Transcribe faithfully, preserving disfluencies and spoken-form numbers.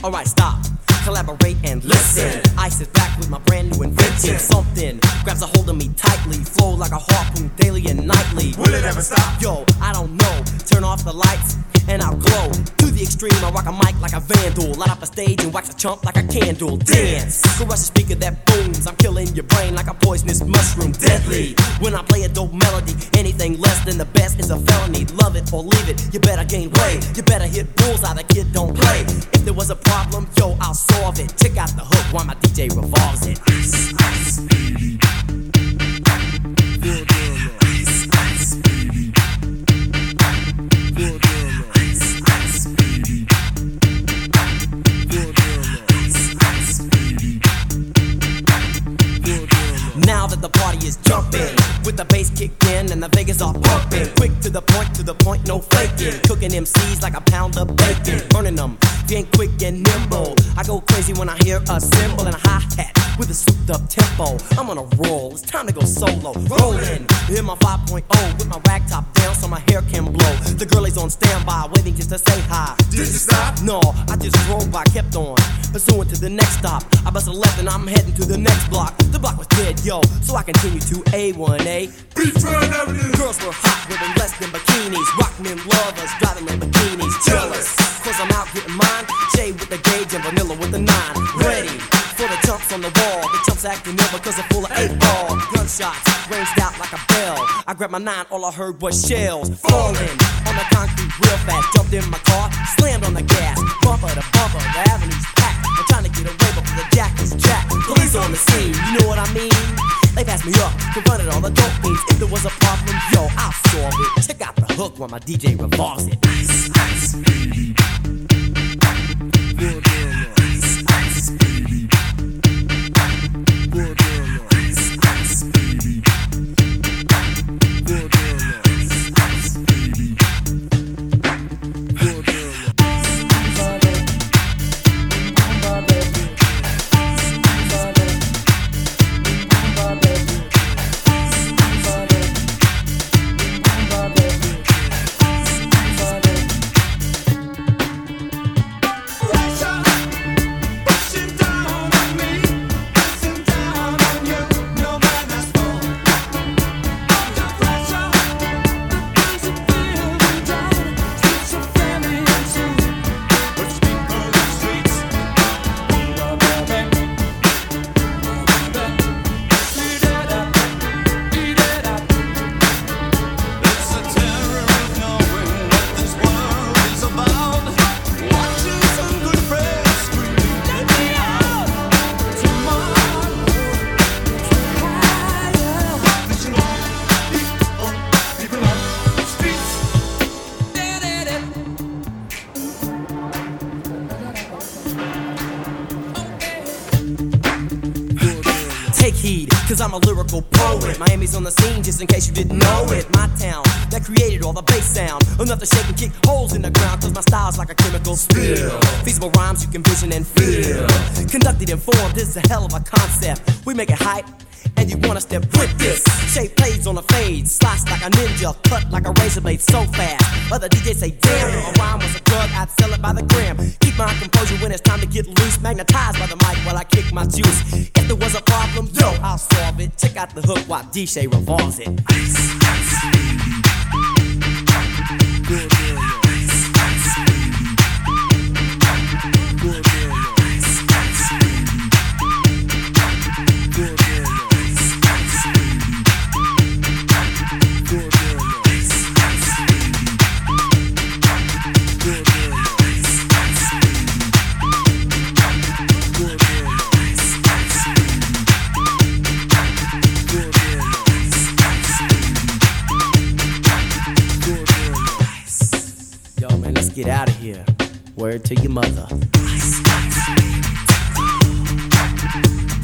Alright, stop, collaborate and listen. I sit back with my brand new invention. Something grabs a hold of me tightly, flow like a harpoon daily and nightly. Will it ever stop? Yo, I don't know. Turn off the lights and I'll glow. To the extreme, I rock a mic like a vandal. Light up a stage and wax a chump like a candle. Dance, crush a speaker that booms. I'm killing your brain like a poisonous mushroom. Deadly, when I play a dope melody. Anything less than the best is a felony. Love it or leave it, you better gain weight. You better hit bullseye, the kid don't play. If there was a problem, yo, I'll solve it. Check out the hook while my D J revolves it. Ice, ice, baby. Good girl, ice, ice, baby. Good girl, ice, ice, baby. Good girl, ice, ice, baby. Good girl. Now that the party is jumping, with the bass kicked in and the Vegas are pumping. Quick to the point, to the point, no faking. Cooking M Cs like a pound of bacon. Burning them, if you ain't quick and nimble. I go crazy when I hear a cymbal and a hi-hat with a souped up tempo. I'm on a roll, it's time to go solo. Rollin', hit my five point oh with my rag top down so my hair can blow. The girlie's on standby, waiting just to say hi. Did you stop? No, I just drove by, kept on pursuing to the next stop. I bust a left and I'm heading to the next block. The block was dead, yo, so I continue to A one A. Beachfront Avenue. Girls were hot, wearing less than bikinis. Rock men lovers, driving Lamborghinis. Jealous, cause I'm out getting mine. Jay with the gauge and vanilla with the nine. Ready for the chumps on the wall. The chumps acting ill because they're full of eight ball. Gunshots ranged out like a bell. I grabbed my nine, all I heard was shells falling on the concrete real fast. Jumped in my car, slammed on the gas. Bumper to bumper, the avenue's packed. I'm trying to get away before the jack is jacked. Police on the scene, you know what I mean? They passed me up, confronted all the dope fiends. If there was a problem, yo, I'll solve it. Check out the hook while my D J revolves it. Ice, ice, baby. Good girl, ice, ice, baby. Good girl, ice, ice, baby. Good girl, ice, ice, baby. Good girl. Take heed, cause I'm a lyrical poet. Miami's on the scene, just in case you didn't know it. My town, that created all the bass sound. Enough to shake and kick holes in the ground, cause my style's like a chemical spill. Feasible rhymes you can vision and feel. Conducted and formed, this is a hell of a concept. We make it hype, and you wanna step with this. Shape plays on a fade, slice like a ninja, cut like a razor blade so fast. Other D Js say, damn, if a rhyme was a drug, I'd sell it by the gram. Keep my composure when it's time to get loose, magnetized by the mic while I kick my juice. If there was a problem, yo, I'll solve it. Check out the hook while D J revolves it. Ice, ice, baby. Good girl, ice, ice, baby. Good girl, ice, ice, baby. Good girl, ice, ice, baby. Good girl, ice, ice, baby. Good girl, ice, ice, baby. Good girl, ice, ice, baby. Good girl, ice, ice, baby. Good girl, ice. Yo, man, let's get out of here. Word to your mother. Ice, ice, baby.